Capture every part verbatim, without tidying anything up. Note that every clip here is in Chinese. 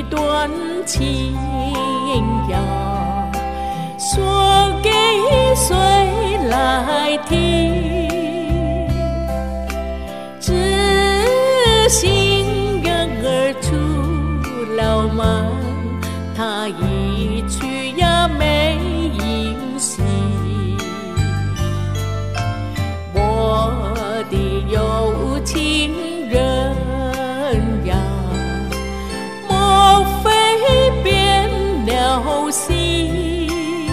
段情谣，说给谁来听？知心人儿出了门，他一去呀没音息。我的有情人呀，莫非变了心？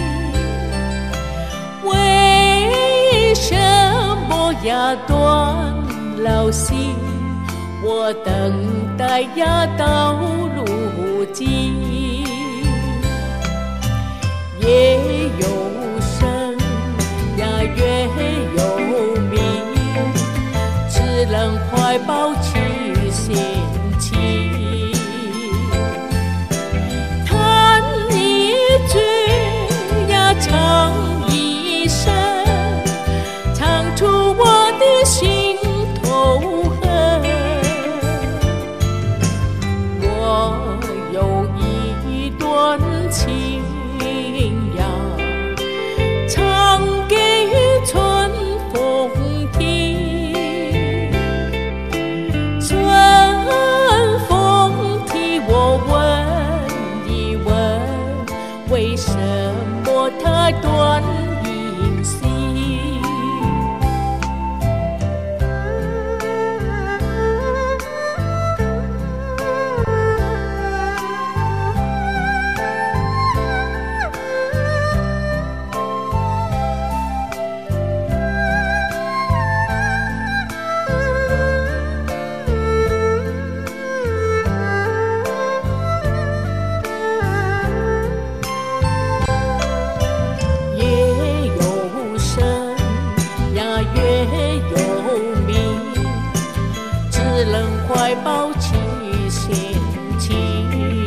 为什么呀断了心？我等待呀到如今，夜有声呀月有明，只能怀抱起心情。弹一句呀唱一声，唱出我的心头恨。我有一段情谣，唱给春风听。春风替我问一问，为什么它断音息？只能怀抱起心情，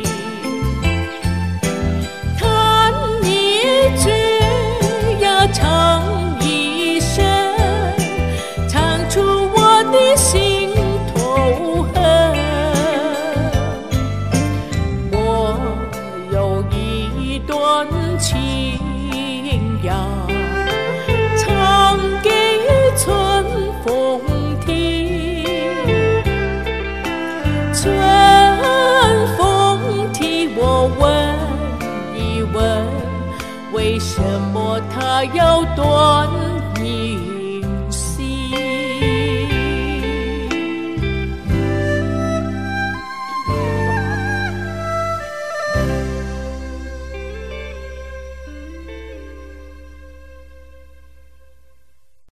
弹一句呀唱一声，唱出我的心头恨。我有一段情谣，唱给春风听。春风替我问一问，为什么它要断音？